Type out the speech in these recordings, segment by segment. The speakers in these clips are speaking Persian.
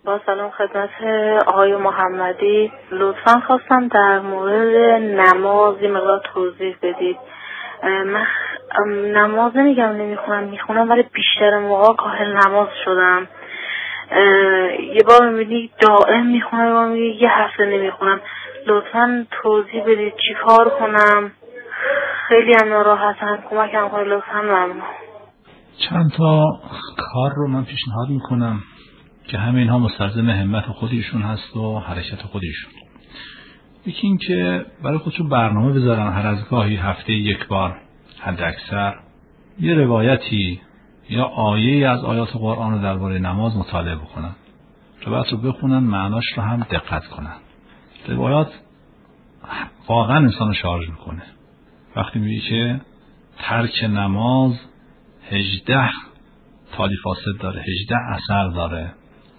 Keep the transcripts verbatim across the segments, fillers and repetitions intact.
با سلام خدمت آقای محمدی، لطفا خواستم در مورد نماز یه مقدار توضیح بدید. من نماز نمیگم نمیخونم، میخونم ولی بیشتر موقع کاهل نماز شدم. یه بار میبینی دائم میخونم، یه بار میبینی یه هفته نمیخونم. لطفا توضیح بدید چی کار کنم؟ خیلی هم ناراحتم، کمکم کنید لطفا. ممنون. چند تا کار رو من پیشنهاد میکنم که همه اینها مستلزم همت خودشون هست و حرکت خودشون. یکی این که برای خودشون برنامه بذارن، هر از گاهی هفته یک بار حد اکثر یه روایتی یا آیه از آیات قرآن رو درباره نماز مطالعه بکنن، روایت رو بخونن، معناش رو هم دقت کنن. روایات واقعا انسان رو شارژ میکنه. وقتی میگه که ترک نماز هجده تالی فاسد داره، هجده اثر داره،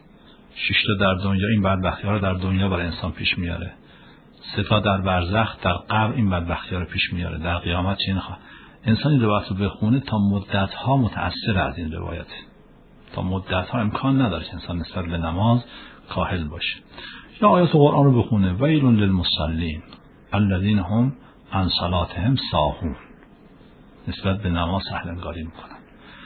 شش تا در دنیا این بدبختی ها رو در دنیا برای انسان پیش میاره، سه تا در برزخ، در قبر این بدبختی ها رو پیش میاره، در قیامت چه اینها. انسان این روایت رو بخونه تا مدت ها متأثر از این روایت، تا مدت ها امکان نداره که انسان نسبت به نماز کاهل باشه. یا آیات قرآن رو بخونه، ویل للمصلین الذین هم عن صلاتهم ساهون، نسبت به نماز سهلنگاری میکنن.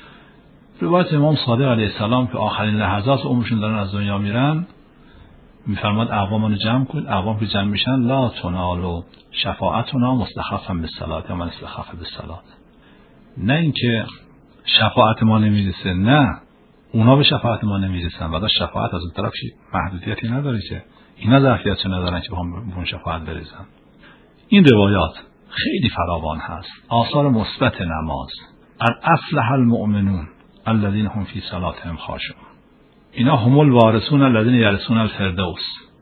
روایت امام صادق علیه السلام که آخرین لحظات عمرشون دارن از دنیا میرن، میفرماد اقوامان رو جمع کنید، اقوام که جمع میشن لا تنالوا شفاعتنا مستخفا بالصلاه یا من استخف بالصلاه. نه اینکه شفاعت ما نمیرسه، نه اونا به شفاعت ما نمیرسن، بعد شفاعت از اون طرف محدودیتی نداره که اینا ظرفیتشو ندارن که بخوام به اون شفاعت برسن. این روایات خیلی فراوان هست، آثار مثبت نماز. الافلح المؤمنون الذین هم فی صلاتهم خاشعون، اینا هم الوارثون الذین یرثون الفردوس.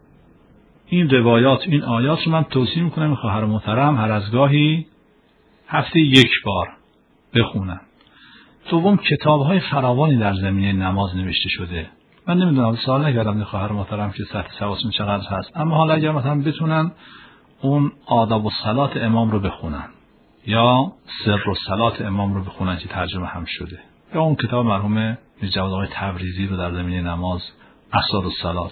این روایات، این آیات رو من توصیه میکنم خواهر محترم هر از گاهی هفته یک بار بخونن. دوم، کتاب‌های فراوانی در زمینه نماز نوشته شده. من نمیدونم، سوال نکردم خواهر محترم که سطح سوادشون چقدر هست، اما حالا اگر مثلا بتونن اون آداب الصلات امام رو بخونن یا سر الصلات امام رو بخونن که ترجمه هم شده، یا اون کتاب مرحوم جواد آقای تبریزی رو در زمینه نماز اسرار الصلات،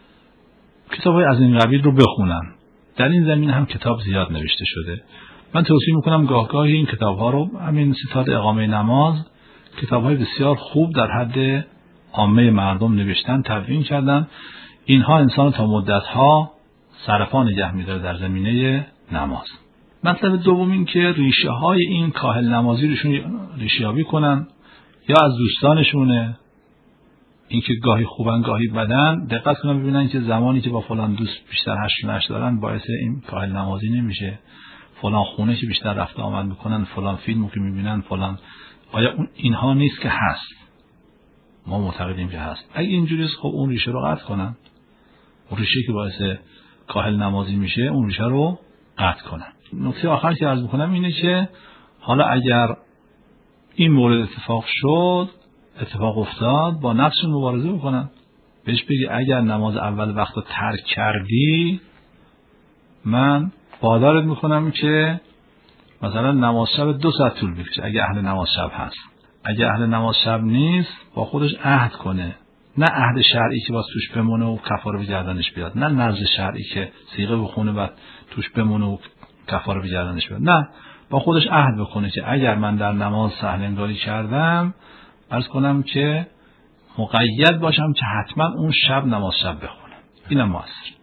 کتاب‌های از این قبیل رو بخونن. در این زمینه هم کتاب زیاد نوشته شده. من توصیه میکنم گاه گاهی این کتاب‌ها رو، همین ستاد اقامه نماز، کتاب‌های بسیار خوب در حد عامه مردم نوشتن، تدوین کردن. اینها انسان تا مدت‌ها سرپا نگه می‌داره در زمینه نماز. مطلب دوم این که ریشه های این کاهل نمازی روشون ریشه یابی کنن، یا از دوستانشونه، این که گاهی خوبن گاهی بدن، دقت کنن ببینن که زمانی که با فلان دوست بیشتر هشت نش دارن باعث این کاهل نمازی نمیشه، فلان خونه که بیشتر رفت آمد میکنن، فلان فیلمو که میبینن، فلان، آیا اون اینها نیست که هست؟ ما معتقدیم که هست. اگه اینجوریه خب اون ریشه رو قطع کنن، اون ریشه که باعث کاهل نمازی میشه اون ریشه رو قطع کنن. نکته آخر که عرض میکنم اینه که حالا اگر این مورد اتفاق شد، اتفاق افتاد، با نفسشون مبارزه بکنن. بهش بگی اگر نماز اول وقت رو ترک کردی، من وادارت میکنم که مثلا نماز شب دو ساعت طول بکشه اگر اهل نماز شب هست. اگر اهل نماز شب نیست، با خودش عهد کنه، نه عهد شرعی که باز توش بمونه و کفاره به گردنش بیاد، نه نذر شرعی که صیغه بخونه بعد توش بمونه و کفاره به گردنش بیاد، نه، با خودش عهد بکنه که اگر من در نماز سهلنگاری کردم، عرض کنم که مقید باشم که حتما اون شب نماز شب بخونم. اینم موثر.